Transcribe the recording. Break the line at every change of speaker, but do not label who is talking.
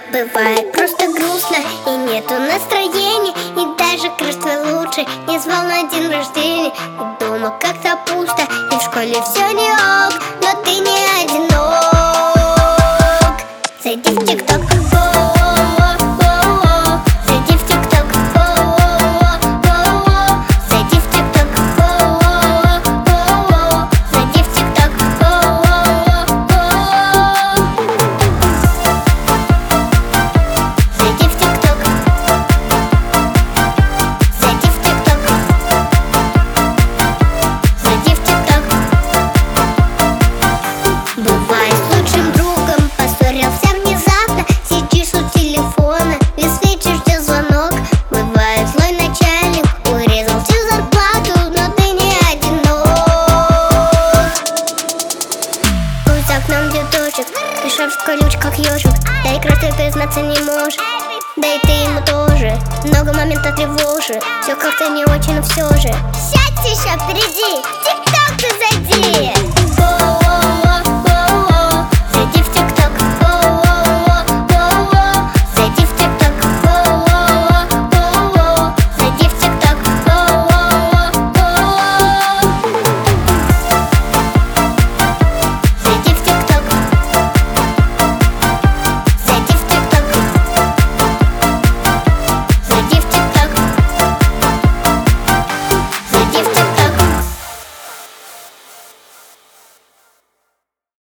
Бывает просто грустно и нету настроения, и даже красиво лучше не звал на день рождения. И дома как-то пусто, и в школе все не ок, но ты не одинок. Зайди в ТикТок, зайди в ТикТок, зайди в ТикТок, зайди в ТикТок. Зайди в ТикТок, зайди в ТикТок, зайди в ТикТок. Бывает с лучшим другом поссорился внезапно, сидишь у телефона, весь вечер ждешь звонок. Бывает злой начальник, урезал всю зарплату, но ты не одинок. Пусть за окном цветочек, и шарф в колючках ежик, да и красоты признаться не можешь, да и ты ему тоже. Много моментов тревожит, все как-то не очень, но все же. Сядь еще впереди, ТикТок.